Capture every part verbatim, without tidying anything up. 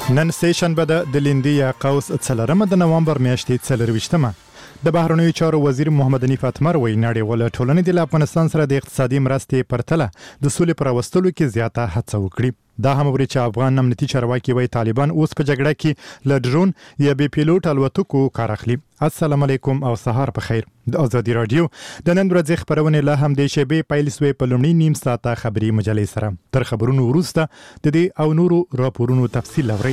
نن سه شنبه د لندې یا قوس څلورمه د نومبر میاشتې څلرویشتمه د بهرنیو چارو وزیر محمد حنیف اتمر وایي نړیواله ټولنه د افغانستان سره د اقتصادي مرستې پرتله د سولې پر راوستلو کې زیاته هڅه وکړي. دا هم ورې چې افغان امنیتي چارواکي وایي طالبان اوس په جګړه کې له ډرون یا بې پیلوټ الوتکو کار اخلي. السلام علیکم او سهار په خیر. د ازادي رادیو د نن ورځې خبرونه له هم د شبې پیل سوې په لومړي نیم ساعته خبري مجلې سره تر خبرونو وروسته د دې او نورو راپورونو تفصیل لوري.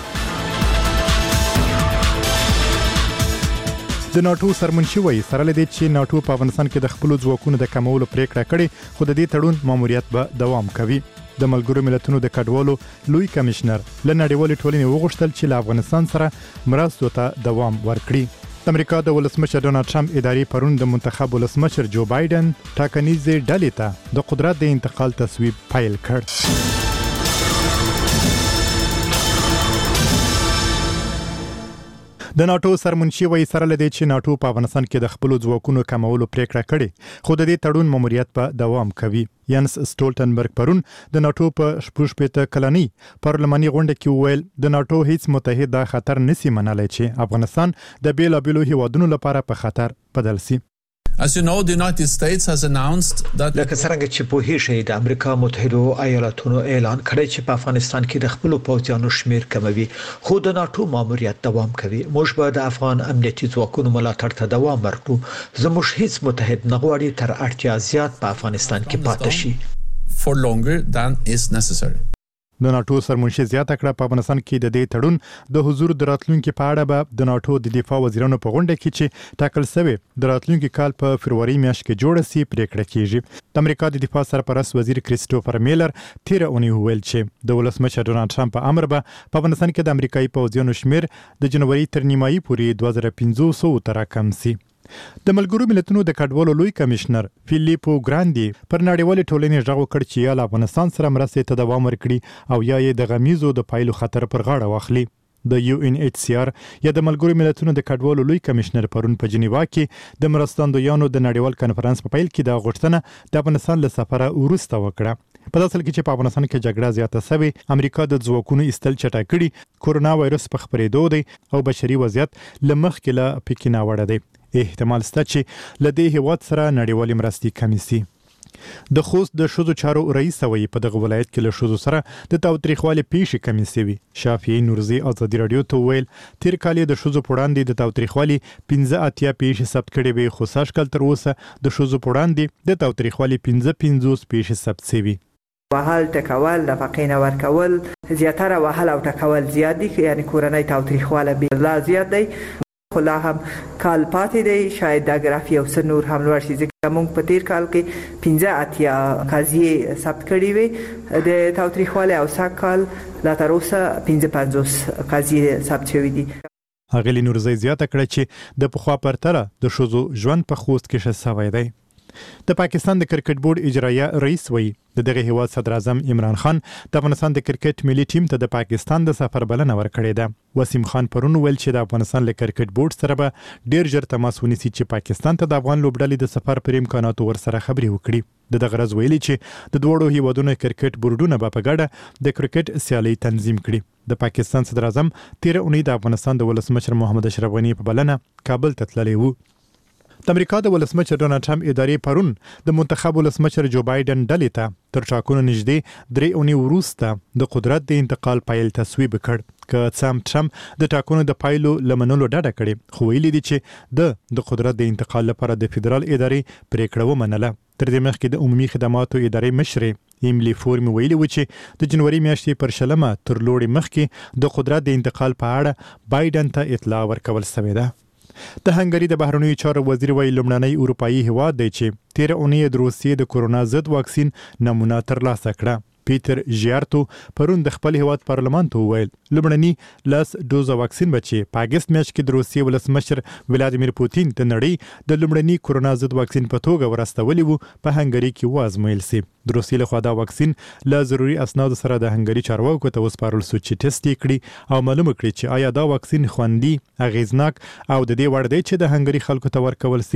د ناتو سرمنشي وایي سره لدې چې ناتو په افغانستان کې د خپل ځواکونو د کمولو پریکړه کړې خو د دې تړون ماموریت به دوام کوي. د ملګرو ملتونو د کډوالو لوی کمشنر له نړیوالې ټولنې وغوښتل چې له افغانستان سره مرستو ته دوام ورکړي. د امریکا د ولسمشر ډونالد ټرمپ اداري پرون د منتخب ولسمشر جو بایدن ټاکنیزې ډلې ته د قدرت د انتقال تصویب پیل کړ. د ناتو سرمنشي وایي سره لدې چې ناتو په افغانستان کې د خپل ځواکونو کمولو پریکړه کړې خو د دې تړون ماموریت په دوام کوي. یانس سټولټنبرګ پرون د ناتو په شپږ شپېته کلنۍ پارلماني غونډه کې وویل د ناتو هیڅ متحد دا خطر نسی منلای چې افغانستان د بیلابیلو هیوادونو لپاره په خطر بدل سي. As you know, the United States has announced that لکه څنګه چې په هیڅ د امریکا متحده ایالاتونو اعلان کړی چې په افغانستان کې د خپل پوځیانو شمیر کموي خو د ناتو ماموریت دوام کوي. موږ به د افغان امنیتي ځواکونو ملاتړ ته دوام ورکړو. زموږ هیڅ متحد نه غواړي تر اړتیا زیات په افغانستان کې پاتې شي for longer than is necessary. د ناتو سرمنشي زیاته کړه په افغانستان کې د دې تړون د حضور د راتلونکو په اړه به د ناتو د دفاع وزیرانو په غونډه کې چې ټاکل شوی د راتلونکو کال په فروری میاشت کې جوړ سي پریکړه کیږي. د امریکا د دفاع سرپرست وزیر کریسټوفر میلر تیر اونۍ ویل چې د ولسمشر ډونالد ټرمپ په امر به په افغانستان کې د امریکایي پوځیانو شمیر د جنوري تر نیمایي پورې دوه زره پنځوس تر کم سي. د ملګرو ملتونو د کډوالو لوی کمشنر فیلیپو ګراندي پر نړیوالې ټولنې ژغ وکړ چې یا له افغانستان سره مرستې ته دوام ورکړي او یا یې د غمیزو د پایلو خطر پر غاړه واخلي. د یو ان ایچ سی آر یا د ملګرو ملتونو د کډوالو لوی کمشنر پرون په جنیوا کې د مرستندویانو د نړیوال کانفرنس په پیل کې د غوښتنه د افغانستان له سفره وروسته وکړه. په داسې کې چې په افغانستان کې جګړه زیاته شوې امریکا د ځواکونو ایستل چټک کړي کورونا وایرس په خپرېدو دی او بشري وضعیت له مخکې له پکینه وړه دی. احتمال شته چې له دې هیواد سره نړیوالې مرستې کمې سي. د خوست د ښځو چارو رئیس وایي په دغه ولایت کې له ښځو سره د تاوتریخوالي پیښې کمې سوي. شافعي نورزي ازادي رادیو ته ویل تیر کال د ښځو په وړاندې د تاوتریخوالي پنځه اتیا پیښې ثبت کړې وي خو سږ کال تر اوسه د ښځو په وړاندې د تاوتریخوالي پنځه پنځوس پیښې ثبت سوي. وهل ټکول نفقې نه ورکول زیاتره وهل او ټکول زیات دي یعنی کورنۍ تاوتریخواله به لا زیات دی خو لا هم کال پاتې دی شاید د ګرافي او سر نور هم لوړ شي ځکه موږ په تیر کال کې پنځه اتیا قضیې ثبت کړي وي د تاوتریخوالي او سږ کال لا تر اوسه پنځه پنځوس قضیې ثبت شوي دي. اغلی نورزی زیاته کړه چې د پخوا پرتله د ښځو ژوند په خوست کې ښه سوی دی. د پاکستان د کرکټ بورډ اجرایه رئیس وایي د دغه هیواد صدر اعظم عمران خان د افغانستان د کرکټ ملي ټیم ته د پاکستان د سفر بلنه ورکړې ده. وسیم خان پرون ویل چې د افغانستان له کرکټ بورډ سره به ډیر ژر تماس ونیسي چې پاکستان ته د افغان لوبډلې د سفر پر امکاناتو ورسره خبرې وکړي. د دغه ورځ ویلي چې د دوړو هیوادونو کرکټ بورډونه به په ګډه د کرکټ سیالي تنظیم کړي. د پاکستان صدر اعظم تیر اونۍ د افغانستان د ولسمشر محمد اشرف غنی په بلنه کابل ته تللی و. د امریکا د ولسمشر ډونالد ټرمپ ادارې پرون د منتخب ولسمشر جو بایدن ډلې ته تر ټاکنو نږدې درې اونۍ وروسته د قدرت د انتقال پیل تصویب کړ. که سام ټرمپ د ټاکنو د پایلو لمنلو ډډه کړې خو ویلي دي چې د د قدرت د انتقال لپاره د فدرال ادارې پریکړه ومنله. تر دې مخکې د عمومي خدماتو ادارې مشرې ایملی فورم ویلي و چې د جنوري میاشتې پر شلمه تر لوړې مخکې د قدرت د انتقال په اړه بایدن ته اطلاع ورکول شوې ده. د هنګري د بهرنیو چارو وزیر وایي لومړنی اروپایي هیواد دی چې تیر اونۍ د روسیې د کورونا ضد واکسین نمونه ترلاسه کړه. پیټر ژیارتو پرون د خپل هیواد پارلمان ته وویل لومړنی لاس ډوزه واکسین به چې په اګست میاشت کې د روسیې ولسمشر ولادیمیر پوتین د نړۍ د لومړني کورونا ضد واکسین په توګه ورستولی وو په هنګري کې وازمویل سي. د روسیې لخوا دا واکسین له ضروري اسنادو سره د هنګري چارواکو ته وسپارل شو چې ټیسټ یې کړي او معلومه کړي چې آیا دا واکسین خوندي اغیزناک او د دې وړ دی چې د هنګري خلکو ته ورکول سي.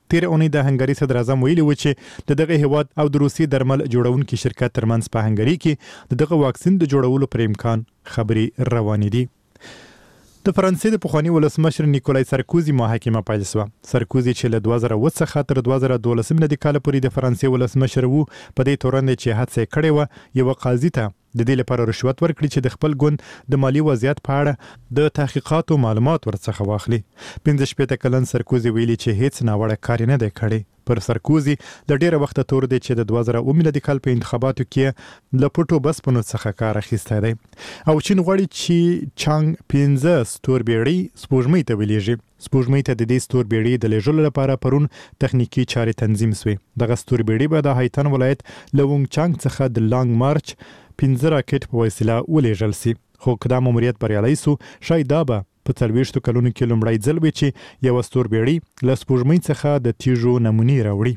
تیر اونۍ د هنګري صدر اعظم ویلي و چې د دغه هیواد او د روسي درمل جوړونکي شرکت ترمنځ په هنګري کې د دغه واکسین د جوړولو پر امکان خبري روانې دي. د فرانسې د پخوانی ولسمشر نیکولای سارکوزي محاکمه پیل شوه. سارکوزي چې له دوه زره اووه څخه تر دوه زره دولس ملي کال پورې د فرانسې ولسمشر وو، په دې تورن چې هڅه کړې و یو قاضي ته د دې لپاره رشوت ورکړي چې د خپل ګوند د مالی وضعیت په اړه د تحقیقاتو معلومات ورڅخه واخلي. پنځه شپېته کلن سارکوزي ویلي چې هیڅ ناوړه کار نه دی کړی. پر سارکوزي د ډیره وخت تور دی چې د دوه زره اووه ملي کال په انتخاباتو کې له پټو بسپنو څخه کار اخیستی دی. او چین غواړي چې چانګ پنځه ستوربېړۍ سپوږمۍ ته ولیږي. سپوږمۍ ته د دې ستوربېړۍ د لیږلو لپاره پرون تخنیکی چارې تنظیم شوې. دغه ستوربېړۍ به د هایتن ولایت له وونګ چانګ څخه د لانګ مارچ پنځه راکټ په وسیله ولیږل سي. خو کدا ماموریت بریالي سو، شاید دا به په څلوېښتو کلونو کې لومړی ځل وي چې یو ستوربېړۍ له سپوږمۍ څخه د تیږو نمونې راوړي.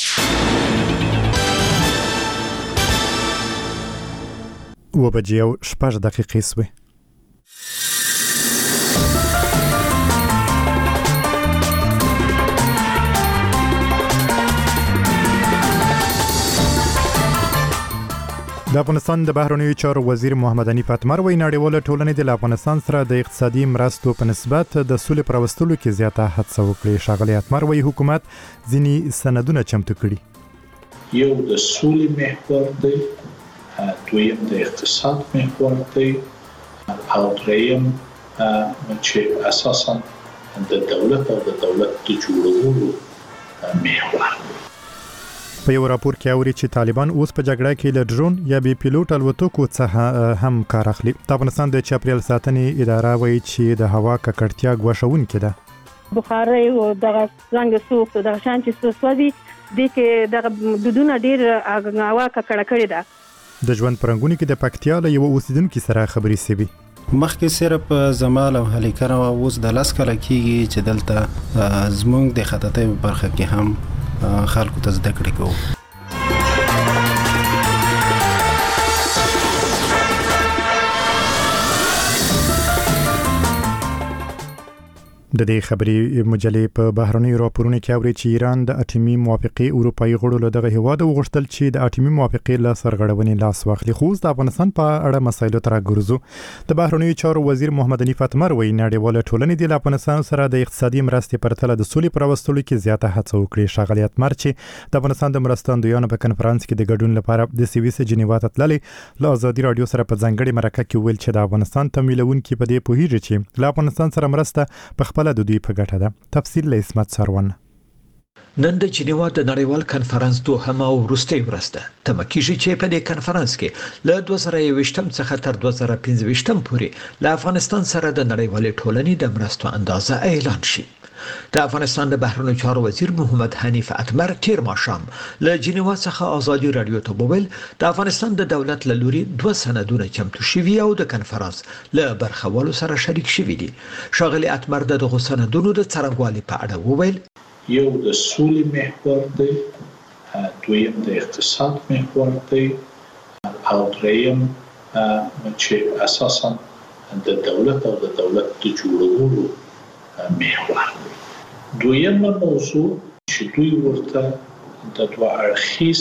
اوه بجې او شپږ دقیقې سوې. د افغانستان د بهرنیو چارو وزیر محمد حنیف اتمر وایي نړیواله ټولنې د افغانستان سره د اقتصادي مرستو په نسبت د سولې پر راوستلو کې زیاته هڅه وکړي. ښاغلی اتمر وایي حکومت ځینې سندونه چمتو کړي. یو د سولې محور دی، دویم د اقتصاد محور دی، او دریم چې اساسا د دولت او د دولت د جوړولو محور دی. په یو راپور کې اوري چې طالبان اوس په جګړه کې له ډرون یا بي پیلوټ الوتکو څخه هم کار اخلي. د افغانستان د چاپریال ساتنې اداره وایي چې د هوا ککړتیا ګواښونکې ده. بخاري او دغه څنګه سوق دغه شان چې سوسوي د کې دغه دودونه ډیر هوا ککړه کړې ده. د ژوند پرنګونی کې د پکتیا له یو اوسیدونکو سره خبرې سوي. مخکې صرف زمال او هلیکر او اوس د لاس کله کېږي چې دلته زمونږ د خطاطۍ برخه کې هم خلکو ته زده کړې کوو. د دې خبري مجلې په بهرنیو راپورونو کې اوري چې ایران د اټومي موافقې اروپایي غړو له دغه هیواد وغوښتل چې د اټومي موافقې له سرغړونې لاس واخلي. خو د افغانستان په اړه مسایلو تر ګرځو. د بهرنیو چارو وزیر محمد حنیف اتمر وایي نړیواله ټولنې د افغانستان سره د اقتصادي مرستې پر تله د سولې پر راوستلو کې زیاته هڅه وکړي. ښاغلی اتمر چې د افغانستان د مرستندویانو په کنفرانس کې د ګډون لپاره د سویس جنیوا ته تللی، له ازادي رادیو سره په ځانګړي مرکه کې ویل چې د افغانستان تمویلونکي په دې پوهیږي چې له افغانستان سره مرسته په خپل د دوی په ګټه ده. تفصیل له اسمت سروان. نن د جنیوا د نړیوال کنفرانس دوهم او وروستۍ ورځ ده. تمه کېږي چې په دې کنفرانس کې له دوه زره یوویشتم څخه تر دوه زره پنځه ویشتم پورې له افغانستان سره د نړیوالې ټولنې د مرستو اندازه اعلان شي. د افغانستان د بهرنیو چارو وزیر محمد حنیف اتمر تیر ماښام له جنیوا څخه ازادي رادیو ته وویل د افغانستان د دولت له لوري دوه سندونه چمتو شوي او د کنفرانس له برخوالو سره شریک شوي دي. ښاغلی اتمر د دغو سندونو د څرنګوالي په اړه وویل یو د سولې محور دی، دویم د اقتصاد محور دی، او دریم چې اساسا د دولت او د دولت د جوړولو محور دی. دویمه موضوع چې دوی ورته د دوه اړخیز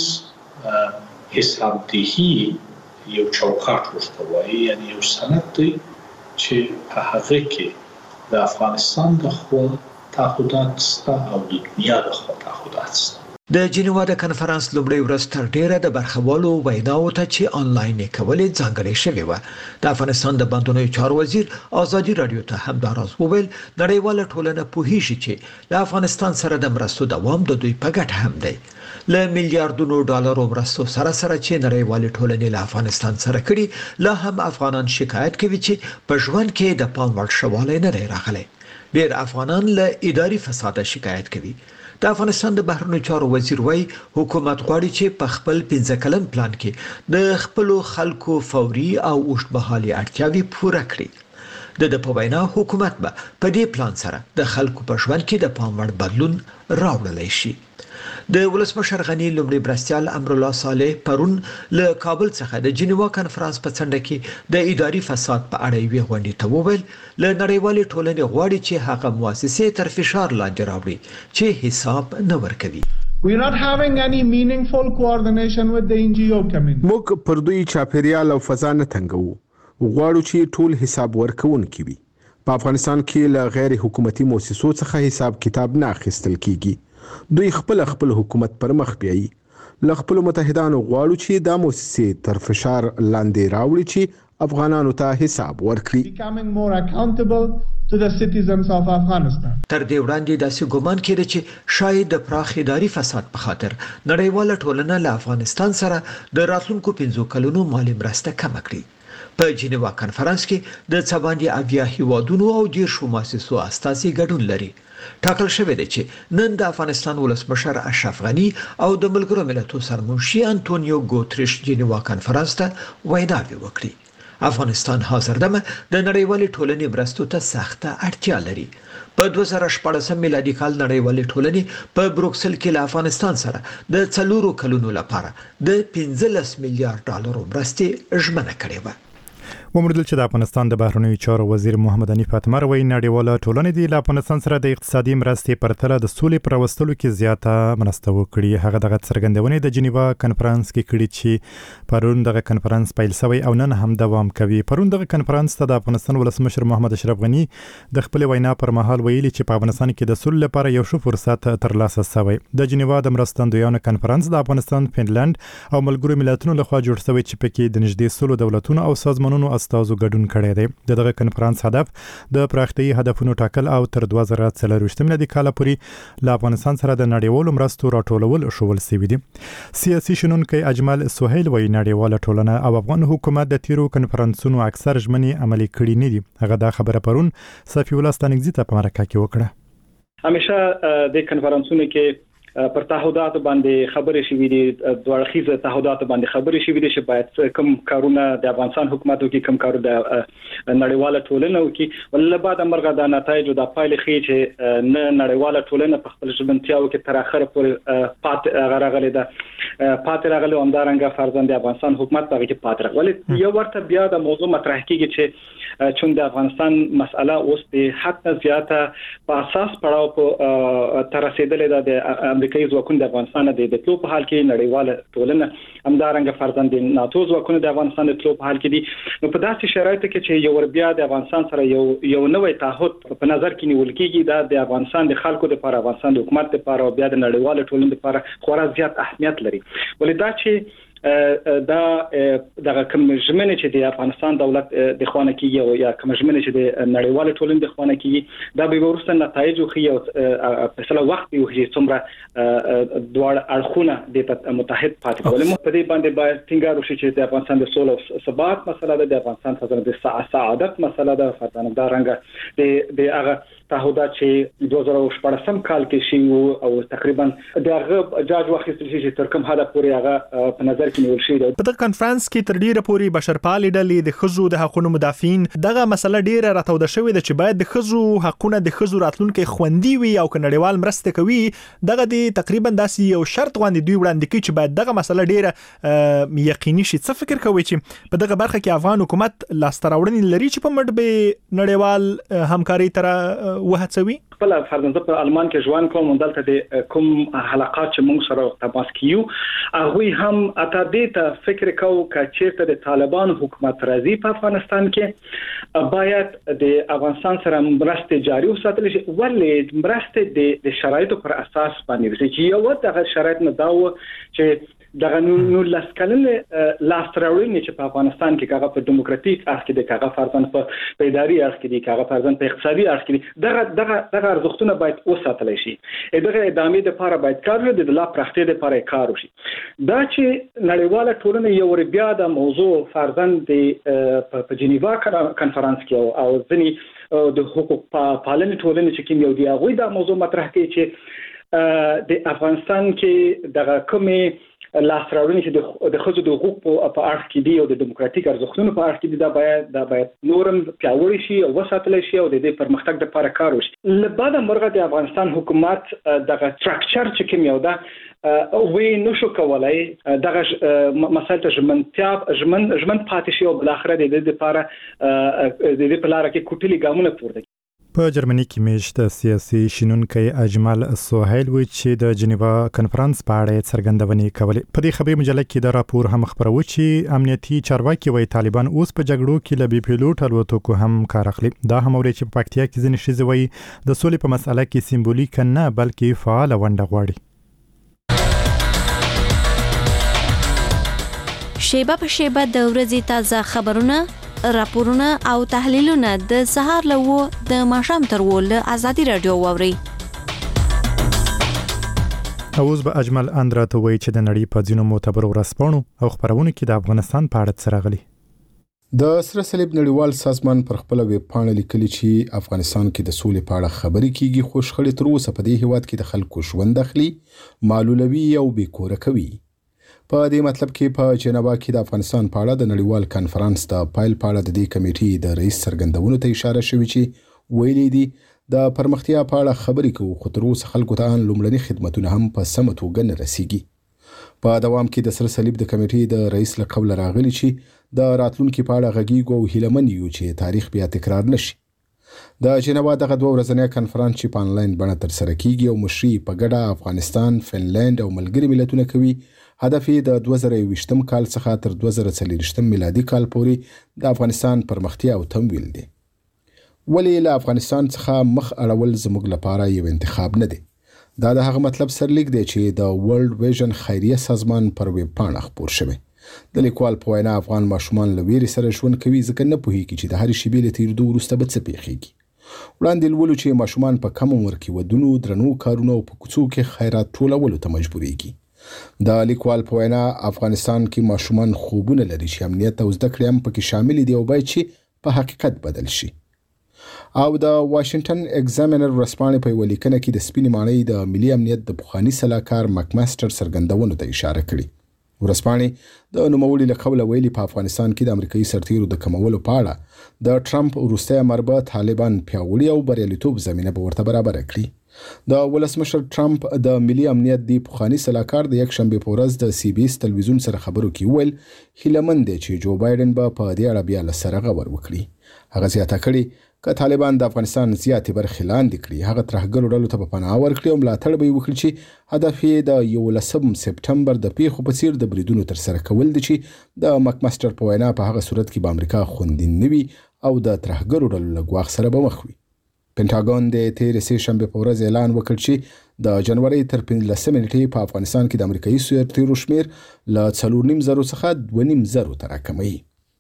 حسابدهي یو چوکاټ ورته وایي، یعنی یو سند دی چې په هغه کې د افغانستان د خوا تعهدات شته او د دنیا د خوا تعهدات شته. د جنیوا د کنفرانس لومړی ورځ تر ډیره د برخوالو ویناو ته چې آنلاین کولې ځانګړې شوې و. د افغانستان د بندونو چارو وزیر ازادي رادیو ته هم دا راز وویل نړیواله ټولنه پوهیږي چې د افغانستان سره د مرستو دوام د دوی په ګټه هم دی. له میلیارډونو ډالرو مرستو سره سره چې نړیوالې ټولنې له افغانستان سره کړي، لا هم افغانان شکایت کوي چې په ژوند کې د پام وړ شوالی نه دی راغلی. ډېر افغانان له اداري فساده شکایت کوي. د افغانستان د بهرنیو چارو وزیر وایي حکومت غواړي چې په خپل پنځه کلن پلان کې د خپل خلکو فوري او اوږدمهالي اړتیاوې پوره کړي. د په وینا حکومت به په دې پلان سره د خلکو په ژوند کې د پام وړ بدلون راوړلی شي. د ولسمشر غنی لومړي برستیال امرالله صالح پرون له کابل څخه د جنیوا کانفرنس په څنډه کې د اداري فساد په اړه یوې غونډې ته وویل له نړیوالې ټولنې غواړي چې هغه مؤسسې تر فشار لاندې راوړي چې حساب نه ورکوي. We are not having any meaningful coordination with the N G O community. موږ پر دوی چاپیریال او فضا نه تنګو. غواړو چې ټول حساب ورکوونکي وي. په افغانستان کې له غیر حکومتي مؤسسو څخه حساب کتاب نه اخیستل کیږي. دوی خپل خپل حکومت پر مخ بیایي. له خپل متحدانو غواړو چې دا مؤسسې تر فشار لاندې راوړي چې افغانانو ته حساب ورکړي. Becoming more accountable to the citizens of Afghanistan. تر دې وړاندې داسې ګومان کېده چې شاید د پراخ اداري فساد په خاطر نړیواله ټولنه له افغانستان سره د راتلونکو پنځو کلونو مالي مرسته کم کړي. په جنیوا کانفرنس کې د څه باندې اویا هیوادونو او دیرشو مؤسسو استازي ګډون لري. ټاکل شوی دی چې نن د افغانستان ولسمشر اشرف غنی او د ملګرو ملتونو سرمنشي انټونیو ګوتریش جنیوا کانفرنس ته ویناوې وکړي. افغانستان حاضر دمه د نړیوالې ټولنې مرستو ته سخته اړتیا لري. په دوه زره شپږ میلادي کال نړیوالې ټولنې په بروکسل کې له افغانستان سره د څلورو کلونو لپاره د پنځلس میلیارډ ډالرو مرستې ژمنه کړې وه. ومردل چې د افغانستان د بهرنیو چارو وزیر محمد حنیف اتمر وایي نړیواله ټولنه د افغانستان سره د اقتصادي مرستې پرتله د سولې پر وستلو کې زیاته مرسته وکړي. هغه دغه څرګندونې د جنیوا کانفرنس کې کړي چې پرون دغه کانفرنس پیل شوی او نن هم دوام کوي. پرون دغه کانفرنس ته د افغانستان ولسمشر محمد اشرف غنی د خپل وینا پر مهال ویلي چې په افغانستان کې د سولې لپاره یو ښه فرصت ترلاسه شوی. د جنیوا د مرستندویانو کانفرنس د افغانستان، فنلند او ملګرو ملتونو لخوا جوړ شوی چې پکې د نږدې سلو دولتونو او سازمانونو استازو ګډون کړی دی. دغه کانفرنس هدف د پراختیايي هدفونو ټاکل او تر دوه زره څلرویشت میلادي کال پورې له افغانستان سره د نړیوالو مرستو راټولول شول سوي دي. سیاسي شنونکي اجمل سهیل وایي نړیواله ټولنه او افغان حکومت د تیرو کانفرنسونو اکثر ژمنې عملي کړي نه دي. هغه دا خبره پرون صفي الله ستانګزي ته په مرکه کې وکړه. همیشه د کانفرنسونو کې پر تعهدات باندې خبرې شوې دي، دوه اړخیزه تعهدات باندې خبرې شوې دي چې باید کوم کارونه د افغانستان حکومت وکړي، کوم کارونه د نړیواله ټولنه وکړي. ولله بعد امرغه د نتایج او د پایلې خې چې نه نړیواله ټولنه په خپل ژمنتیاو کې تر اخر پورې پات غراغله ده پات راغله همدارنګه فرزند افغانستان حکومت هغه کې پات راغله. یو ورته بیا د موضوع مطرح کیږي چې چون د افغانستان مسأله اوس د حد زیاته په اساس پړاو په تر رسیدلې ده د امریکایي ځواکونو د افغانستان د دتلو په حال کې نړیواله ټولنه همدارنګه فرزند ناتو ځواکونو د افغانستان د تلو په حال کې دي. نو په داسې شرایطو کې چې یو ور بیا د افغانستان سره یو یو نوې تعهد په نظر کې نیول کېږي دا د افغانستان د خلکو لپاره، افغانستان د حکومت لپاره او بیا د نړیواله ټولنې لپاره خورا زیات اهمیت لري. ولې دا چې دا دغه کوم ژمنې چې د افغانستان دولت د خوانه کیږي او یا کوم ژمنې چې د نړیوال ټولنې د خوانه کیږي دا به ورسته نتایج خو یو په سلا وخت یو چې څومره دوه اړخونه د متحد پاتې کول. مو په دې باندې باید ټینګار وشي چې د افغانستان د سولې او ثبات مسله ده، د افغانستان سره د سعادت مسله ده. فرضاً دا رنګه د د هغه تعهدات چې دوه زره شپږ کال کې شي او تقریبا دغه جاج واخیستل شي چې تر کوم حد پورې هغه په نظر په دغه کانفرنس کې تر ډیره پورې بشرپالې ډلې د خزو د حقوقو مدافعین دغه مسله ډیره راتاوده شوې ده چې باید د خزو حقونه د خزو راتلونکو خوندي وي او ک نړیوال مرسته کوي. دغه د تقریبا داسې یو شرط غوښتي دوی وړاندې کوي چې باید دغه مسله ډیره یقیني شي. څه فکر کوي چې په دغه برخه کې افغان حکومت لاستراوړنې لري چې په مټ به نړیوال همکاري تر وهڅوي؟ خپل فرضاً په آلمان کې ژوند کوم دلته د کوم حلقات چې موږ سره تماس کیو هغه هم اته دې ته فکر کوو چې چیرته د طالبان حکومت راځي په افغانستان کې باید د افغانستان سره مرستې جاري وساتل شي. ولې مرستې د شرایطو پر اساس باندې چې یو دغه شرایط نه داو چې دغه نو لاسکلنه لاستراوړنې چې په افغانستان کې هغه په دیموکراتیک اړخ کې د هغه فرضاً په اداري اړخ کې د هغه فرضاً په اقتصادي اړخ کې دغه دغه دغه ارزښتونه باید وساتل شي. دغه ادامې لپاره باید کار وشي، د لا پراختیا لپاره کار وشي. دا چې نړیواله ټولنه یو ور بیا د موضوع فرضاً د په جنیوا کانفرنس کې او ځنی د حقوق پالنې ټولنې چې کوم یو دی هغه دا موضوع مطرح کوي چې د افغانستان کې دغه کومې لاسراوړنې چې د خځو د حقوق په اړه کې دی او د دیموکراتیک ارزښتونو په اړه کې دی دا باید دا باید نورم پیاوړی شي او وساتل شي او د دې پرمختګ لپاره کار وشي. لبعد مرغه د افغانستان حکومت دغه ستراکچر چې کوم یو دا وی نشو کولای دغه مسایل ته ژمنتیا ژمن ژمن پاتې شي او بل اخر د دې لپاره د دې په لار کې کوټلي ګامونه پورته. په جرمني کې میشت سیاسي شینونکي اجمل سهیل و چې د جنیوا کنفرانس په اړه څرګندونې کولې. په دې خبري مجله کې د راپور هم خبرو چې امنیتي چارواکي وایي طالبان اوس په جګړو کې له بي پیلوټ الوتکو هم کار اخلي. دا هم اوري چې په پکتیا کې ځینې شې وایي د سولې په مسأله کې سمبولیک نه بلکې فعال ونډه غواړي. شیبه په شیبه د ورځې تازه خبرونه، راپورونه او تحلیلونه د سهار له و د ماښام تر و له ازادي رادیو واوري. اوس به اجمل اندرا ته وایي چې د نړۍ په ځینو معتبرو ورځپاڼو او خبرونو کې د افغانستان په اړه څه راغلي. د سره صلیب نړیوال سازمان پر خپل ویب پاڼه لیکلي چې افغانستان کې د سولې په اړه خبرې کیږي خو شخړې تر اوسه په دې هیواد کې د خلکو ژوند اخلي، معلولوي او بیکوره کوي. په دې مطلب کې په جنیوا کې د افغانستان په اړه د نړیوال کنفرانس د پایل په اړه د دې کمیټې د رئیس څرګندونو ته اشاره شوې چې ویلي دي د پرمختیا په اړه خبرې کوو خو تر اوسه خلکو ته لومړني خدماتونه هم په سمه توګه نه رسیږي. په دوام کې د سره صلیب د کمیټې د رئیس له قوله راغلي چې د راتلونکي په اړه غږیږو او هیلهمن یو چې تاریخ بیا تکرار نشي. د جنیوا دغه دوه ورځنی کنفرانس چې په انلاین بڼه ترسره کیږي او مشري په ګډه افغانستان، فنلند او ملګري ملتونه کوي، هدف یې د دوه زره یوویشتم کال څخه تر دوه زره څلوېښتم میلادي کال پورې د افغانستان پرمختیا او تمویل دی. ولې له افغانستان څخه مخ اړول زموږ لپاره یو انتخاب نه دی. دا د هغه مطلب سرلیک دی چې د ورلد ویژن خیریه سازمان پر ویب پاڼه خپور شوی. د لیکوال په وینا افغان ماشومان له ویرې سره ژوند کوي ځکه نه پوهیږي چې د هرې شیبې له تېرېدو وروسته به څه پیښیږي. وړاندې لولو چې ماشومان په کم عمر کې ودونو، درنو کارونو او په کوڅو کې خیرات ټولولو ته مجبورېږي. د لیکوال په وینا افغانستان کې ماشومان خوبونه لري چې امنیت او زده کړې هم پکې شامل دي او باید چې په حقیقت بدل شي. او د واشنگټن ایگزامینر ورځپاڼې په یوه لیکنه کې د سپینې ماڼۍ د ملي امنیت د پخواني سلاکار مکماستر څرګندونو ته اشاره کړې. ورځپاڼې د نوموړي له قوله ویلي په افغانستان کې د امریکایي سرتیرو د کمولو په اړه د ټرمپ وروستی امر به طالبان پیاوړي او بریالیتوب زمینه به ورته برابره کړي. د ولسمشر ټرمپ د ملي امنیت دی پخواني سلاکار د یک شنبه په ورځ د سی بي اس تلویزیون سره خبرو کې ویل هیلمن دی چې جو بایدن به په دې اړه بیا له سره غور وکړي. هغه زیاته کړي که طالبان د افغانستان زیاتې برخې لاندې کړي هغه ترهګرو ډلو ته به پناه ورکړي او ملاتړ به یې وکړي چې هدف یې د یولسم سپټمبر د پیښو په څیر د بریدونو ترسره کول دي چې د مکماستر په وینا په هغه صورت کې به امریکا خوندي نه وي او د ترهګرو ډلو له ګواښ سره به مخ وي. پینټاګون د تېرې سې شنبې په ورځ اعلان وکړ چې د جنوري تر پنځلسمې نیټې په افغانستان کې د امریکایي سرتیرو شمیر له څلور نیم زرو څخه دوه نیم زرو ته راکموي.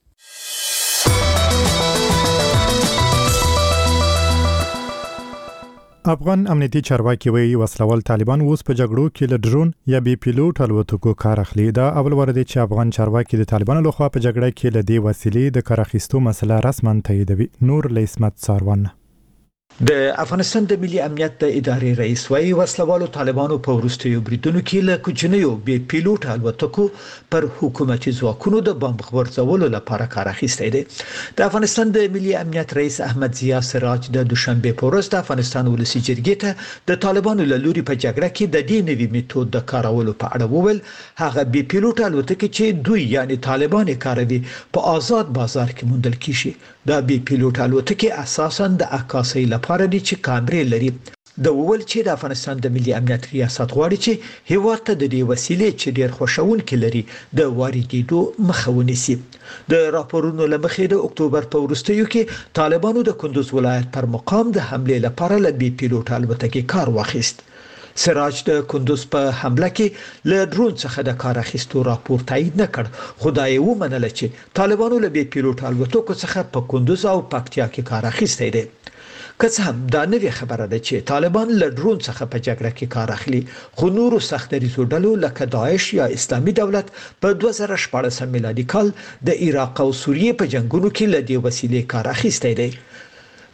افغان امنیتي چارواکي وایي وسلوال طالبان اوس په جګړو کې له ډرون یا بي پیلوټ الوتکو کار اخلي. دا اول واره دی چې افغان چارواکي د طالبانو لخوا په جګړه کې له دې وسیلې د کار اخیستو مسله رسما تاییدوي. نور له اسمت څاروان. د افغانستان د ملي امنیت د ادارې رئیس وايي وسلوالو طالبانو په وروستیو بریدونو کې له کوچنیو بي پیلوټ الوتکو پر حکومتي ځواکونو د بمب غورځولو لپاره کار اخیستی دی. د افغانستان د ملي امنیت رئیس احمد ضیا سراج د دوشنبه په ورځ د افغانستان ولسی جرګې ته د طالبانو له لوري په جګړه کې د دې نوي میتود د کارولو په اړه وویل هغه بي پیلوټ الوتکې چې دوی یعنی طالبان کاروي په آزاد بازار کې موندل کیږي. د بي پیلوټ الوتکې اساساً د عکاسۍ لپاره دي چې کامرې لري. د وول چې د افغانستان د ملي امنیت ریاست غواړي چې هیواد ته د دې وسیلې چې ډیر خوشاونکي لري د واردېدو مخه ونیسي. د راپورونو لمخې د اکتوبر په وروستیو کې طالبانو د کندوز ولایت پر مقام د حمله لپاره له بي پیلوټ الوتکې کار واخیست. سراج د کندوز په حمله کې له ډرون څخه د کار اخیستو راپور تایید نه کړ. خدای ومنله چې طالبانو له بي پیلوټ الوتکو څخه په کندوز او پکتیا کې کار اخیستی دی. که څه هم دا نوې خبره ده چې طالبان له ډرون څخه په جګړه کې کار اخلي خو نورو سختدریزو ډلو لکه داعش یا اسلامي دولت په دوه زره شپاړسم میلادي کال د عراق او سوریې په جنگونو کې له دې وسیلې کار اخیستی دی.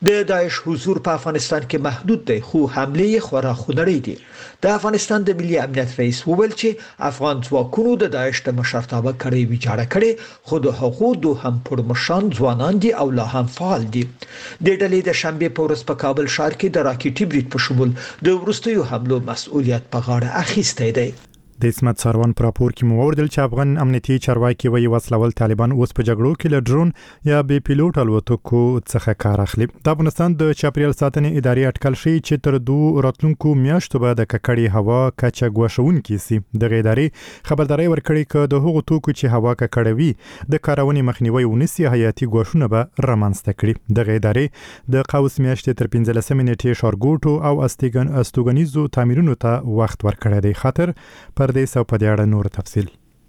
د داعش حضور په افغانستان کې محدود دی خو حمله خورا خونړۍ دي. د افغانستان د ملي امنیت رئیس وویل چې افغان ځواکونو د داعش د مشرتابه کړې ویجاړه کړې خو د حقوق دو هم پرمشان ځوانان دي او لا هم فعال دي. د ډلې د شنبه په ورځ په کابل ښار کې د راکېټي برید په شمول د وروستیو حملو مسؤلیت په غاړه اخیستی دی. د اسمت ساروان پر راپور کې مو وردل چې افغان امنیتي چارواکي وایي وسلوال طالبان اوس په جګړو کې له ډرون یا بې پیلوټ الوتکو څخه کار اخلي. د افغانستان د چاپیریال ساتنې ادارې اټکل شي چې تر دوه راتلونکو میاشتو به د ککړې هوا کچه ګواښونکې سي. د ادارې خبرداري ورکړي چې د هغو توکو چې هوا ککړوي د کارونې مخنیوي ونیسي حیاتي ګواښونه به رامنځته کړي. د ادارې د قوس میاشتې تر پنځلسمې نیټې ښارګوټو او استوګن استوګنیزو تعمیرونو ته وخت ورکړی دی. خاطر پر دې سو په دې اړه نور تفصیل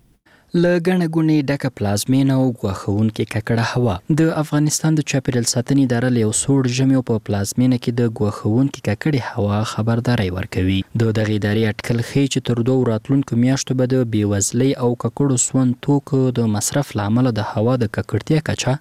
لګنه غونې ډکه پلازمینه او غوښونکې ککړه هوا. د افغانستان د چاپیریال ساتنې اداره له سوړ ژمي په پلازمینه کې د غوښونکې ککړې هوا خبرداري ورکوي. د دغه ادارې اټکل ښیي چې تر دوه راتلونکو میاشتو به د بیوزلۍ او ککړو سون توکو د مصرف لامل د هوا د ککړتیا کچه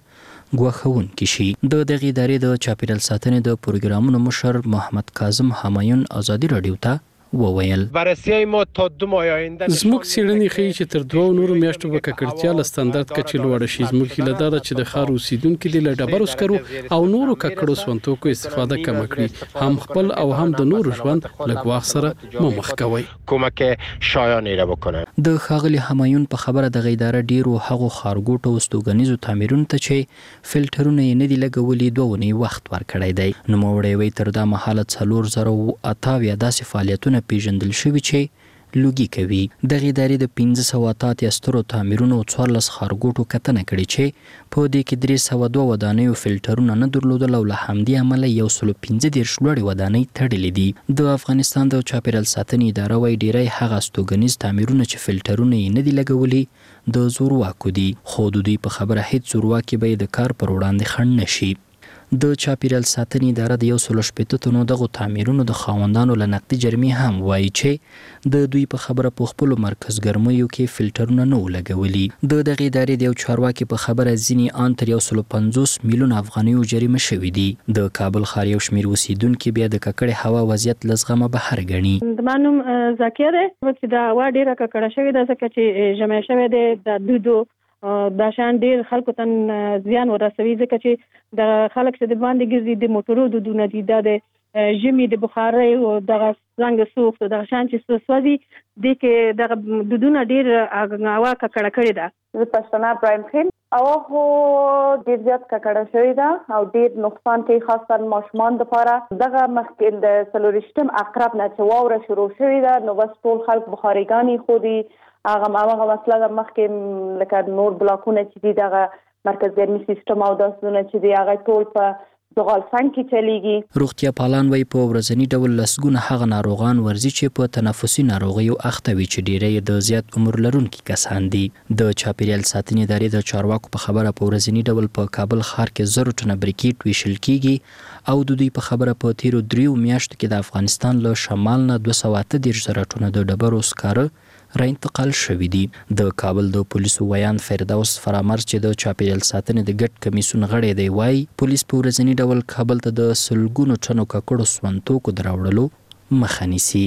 غوښونکې شي. د دغه ادارې د چاپیریال ساتنې د پروګرامونو مشر محمد کاظم همایون ازادي رادیو ته وویل بررسی ما تا دو ماه آینده زموږ څېړنې ښیي چې تر دوه نورو میاشتو به ککړتیا له ستاندرد کچې لوړه شي. زموږ هیله دا ده چې د ښار اوسیدونکي د له ډبرو سکرو او نورو ککړو سونتوکو استفاده کم کړي. هم خپل او هم د نورو ژوند له ګواښ سره مو مخ کوي. کمک شایانه را وکړي. د ښاغلي همایون په خبره د اداره ډیرو هغو ښارګوټو او استوګنیزو تعمیرونو ته چې فلټرونه یې نه دي لګولي دوه ونې وخت ورکړی دی. نوموړی وایي تر دا مهاله څلور زره او اته اویا داسې فعالیتونه پیژندل شوي چې لوګي کوي. دغه ادارې د پنځه سوه اته اتیا سترو تعمیرونو او څوارلس ښارګوټو کتنه کړې چې په دې کې درې سوه دوه ودانیو فلټرونه نه درلودل او له همدې امله یو سل پنځه دېرش لوړې ودانۍ تړلې دي. د افغانستان د چاپیریال ساتنې اداره وایي ډیری هغه استوګنیز تعمیرونه چې فلټرونه یې نه دي لګولي د زورواکو دي، خو د دوی په خبره هیڅ زورواکي به یې د کار پر وړاندې خنډ نشي. د چاپیریال ساتنې اداره د یو سل شپېته تنو دغو تعمیرونو د خاوندانو له نقدي جرمې هم وایي چې د دوی په خبره په خپلو مرکز ګرمیو کې فلټرونه نه وو لګولي. د دغې ادارې د یو چارواکي په خبره ځینې ان تر یو سل پنځوس میلیون افغانیو جریمه شوي دي. د کابل ښار یو شمېر اوسیدونکي بیا د ککړې هوا وضعیت له زغمه بهر ګڼي. زما نوم زاکیه دی چې د هوا ډېره ککړه شوې ده ځکه چې ژمی شوی دی. د دودو دا شان ډیر خلکو ته زیان ورسوي ځکه چې د خلک چې د باندې ګرځي د موټرو دودونه دي دا د ژمي د بخارۍ او دغه څنګه سوخت دغه شان چې سوځي د کې دغه دودونه ډیر هوا ککړه کړې ده. زه پښتنه ابراهیم خیل او هو ډیر زیات ککړه شوې ده او ډیر نقصان کوي خاصه ماشومان لپاره. دغه مخکې د څلورشتم اقرب نه چې واوره شروع شوې ده نو بس ټول خلک بخاريګانې خو دي هغه هغه مسله د مخکې لکه نور بلاکونه چې دي دغه مرکز ګرمي سیستم او داسونه چې دی هغه ټول په زغال څنګه کې چلیږي. روغتیا پالان وایي په ورځنی ډول لسګونه هغه ناروغان ورزي چې په تنفسي ناروغیو اخته وي چې ډیری د زیات عمر لرونکي کسان دي. د چاپیریال ساتنې ادارې د چارواکو په خبره په ورځنی ډول په کابل ښار کې زر ټنه بریکټ ویشل کیږي او د دوی په خبره په تیرو دریو میاشتو کې د افغانستان له شمال نه دوه سوه اته دېرش زره ټنه د ډبرو سکاره را انتقال شوی دی. د کابل د پولیسو ویان فردوس فرامرز چې د چاپیریال ساتنې د ګډ کمیسیون غړی دی وایي پولیس په ورځنی ډول کابل ته د سلګونو ټنو ککړو سونتوکو د راوړلو مخه نیسي.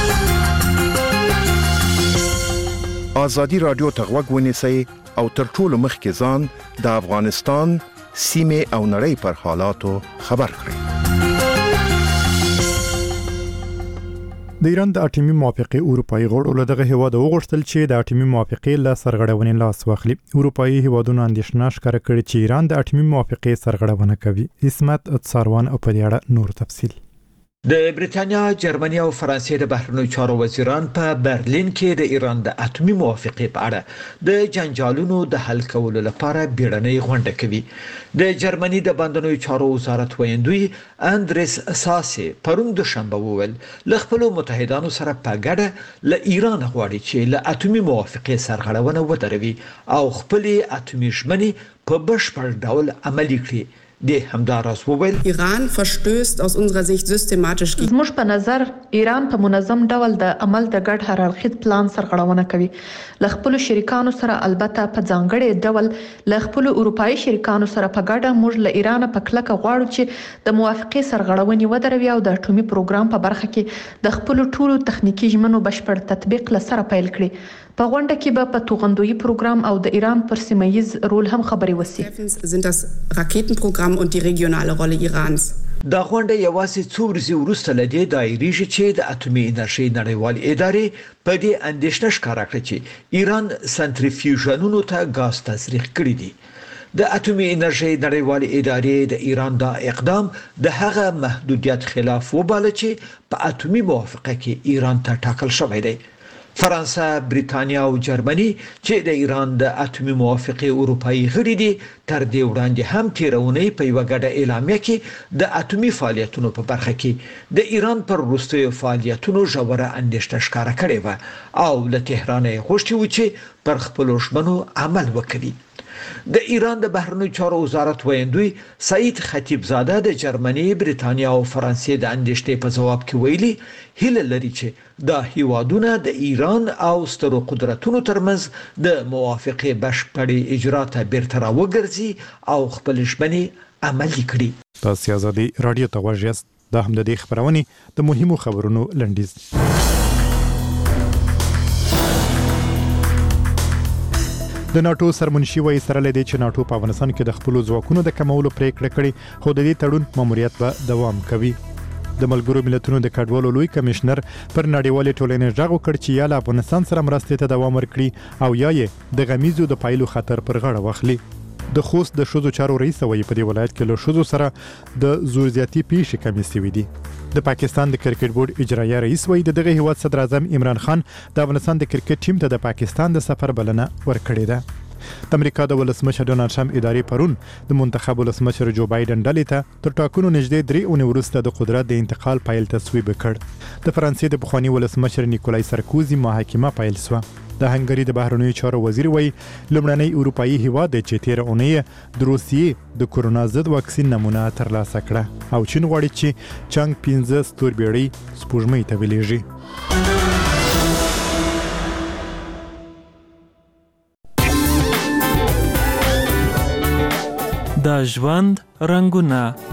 ازادي رادیو ته غوږ ونیسئ او تر ټولو مخکې ځان د افغانستان سیمې او نړۍ پر حالاتو خبر کړئ. د ایران د اټومي موافقې اروپאי غړو له دغه هیواد وغوښتل چې د اټومي موافقې له سرغړونې لاس واخلي. اروپאי هیوادونو اندېښنه ښکاره کړې چې ایران د اټومي موافقې سرغړونه کوي. اسمت ساروان په دې اړه نور تفصیل. د بریتانیا، جرمني او فرانسې د بهرنیو چارو وزیران په برلین کې د ایران د اټومي موافقې په اړه د جنجالونو د حل کولو لپاره بیړنۍ غونډه کوي. د جرمني د بندنوي چارو وزارت ویندوی اندریس ساسي پرون دوشنبه وویل له خپل متحدانو سره په ګډه له ایران غواړي چې له اټومي موافقې سرغړونه ودروي او خپل اټومي ژمنې په بشپړ ډول عملي کړي. د همداراز وویل ایران verstößt aus unserer Sicht systematisch زموږ په نظر ایران په منظم ډول د عمل د ګډ هر اړخیز پلان سرغړونه کوي ل خپل شریکانو سره البته په ځانګړي ډول ل خپل اروپאי شریکانو سره په ګډه موږ له ایران په کلکه غواړو چې د موافقې سرغړونې ودروي او د اټومي پروګرام په برخه کې د خپل ټولو تخنیکی ژمنو بشپړ تطبیق لسره پیل کړي په غونډه کې به په توغندوی پروګرام او د ایران پر سیمایي رول هم خبري وسی sind das Raketenprogramm und die regionale Rolle Irans. دا غونډه یوازې څو ورځې وروسته لدی دایریږي چې د اټومي انرژي نړیوال ادارې په دې اندېښنه ښکارا کړې چې ایران سنټریفیوژونو ته غاز تزریق کړی دی. د اټومي انرژي نړیوال ادارې د ایران دا اقدام د هغه محدودیت خلاف وباله چې په اټومي موافقه کې ایران ته ټاکل شوی دی. فرانسه، بریتانیا او جرمني چې د ایران د اټومي موافقه اروپאי غړي دي تر دې وړاندې هم تیرونې په یو غډه اعلامیه کې د اټومي فعالیتونو په برخه کې د ایران پر وروستیو فعالیتونو ژوره اندېښنه ښکاره کړې و او له تهران یې غوښتي و چې پر خپل ژمنو عمل وکړي. د ایران د بهرنیو چارو وزارت ویندوی سعید خطیب زاده د جرمني، بریتانیا او فرانسې د اندېښنې په جواب کې ویلي هیله لري چې دا هیوادونه د ایران او سترو قدرتونو ترمنځ د موافقه بشپړې اجرا ته بیرته راوګرځي او خپل ژمنې عملي کړي. تاسو ازادي رادیو ته وژاست د هم د دې خبرونه د مهمو خبرونو لنډیز. د ناتو سرمنشي وایي سره لدی چې ناتو په افغانستان کې د خپل ځواکونو د کمولو پریکړه کړې خو د دې تړون ماموریت به دوام کوي. د ملګرو ملتونو د کډوالو لوی کمشنر پر نړیوالې ټولنې ژغ وکړ چې یا له افغانستان سره مرستې ته دوام ورکړي او یا یې د غمیزو د پایلو خطر پر غاړه واخلي. د خوست د شوزو چارو رئیس وایي په دې ولایت کې له شوزو سره د زور زیاتی پیښې کمې شوې دي. د پاکستان د کرکټ بورډ اجرایه رئیس وایي د دغه هیواد صدر اعظم عمران خان د افغانستان د کرکټ ټیم ته د پاکستان د سفر بلنه ورکړې ده. د امریکا د ولسمشر ډونالد ټرمپ ادارې پرون د منتخب ولسمشر جو بایدن ډلې ته تر ټاکنو نږدې درې اونۍ وروسته د قدرت د انتقال فایل تصویب کړ. د فرانسې د پخوانی ولسمشر نیکولای سارکوزي محاکمه پیل شوه. د هنګری د بهرنیو چارو وزیر وایي لومړنی اروپאי هیواد چې تیر اونۍ د روسیې د کورونا ضد واکسین نمونه ترلاسه کړه او چین غواړي چې چنګ پنځه ستوربېړۍ سپوږمۍ ته ولیږي. د ژوند رنگونه